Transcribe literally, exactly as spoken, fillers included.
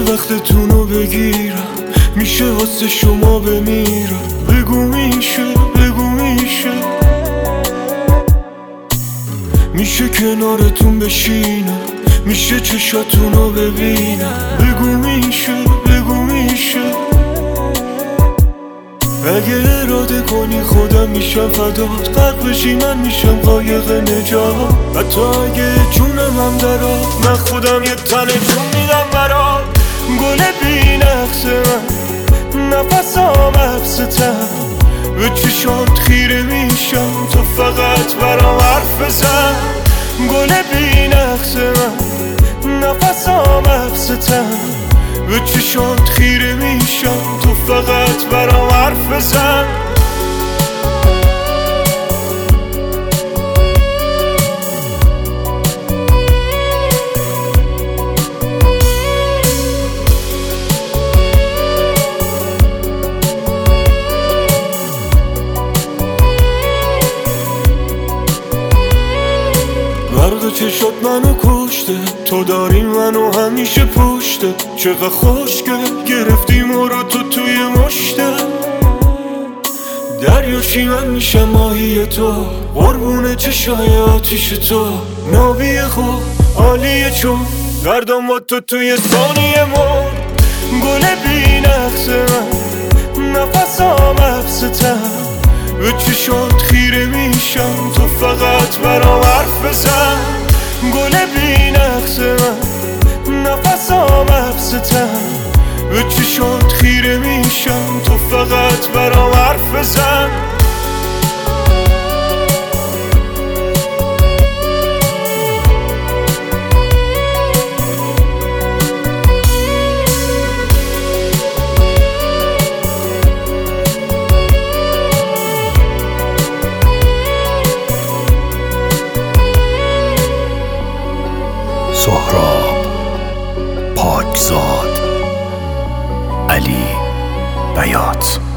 وقتتونو بگیرم، میشه واسه شما بمیرم. بگو میشه، بگو میشه، میشه کنارتون بشینم، میشه چشاتونو ببینم. بگو میشه، بگو میشه، اگه اراده کنی خودم میشم فدات. غرق بشی من میشم قایق نجات. حتی اگه جونم هم درات، من خودم یه تن جون میدم برات. گل بی نقص من، نفسام حبستم، به چشات خیره میشم تو فقط برام حرف بزن. گل بی نقص من، نفسام حبستم، به چشات خیره میشم تو فقط برام حرف بزن. برق چشات منو کشته، تو داری منو همیشه پشته. چقدر خوشگل گرفتی ما رو تو توی مشته. دریاشی من میشم ماهی تو، قربون چشای آتیش تو. نابی خوب عالیه چون گردم با تو توی ثانیه مر. گل بی نقص من، نفسام حبستم، به چشات خیره میشم تو فقط برام حرف بزن. گل بی نقص من، نفسام حبستم، به چشات خیره میشم تو فقط برام حرف بزن. سهراب پاکزاد، علی بیات.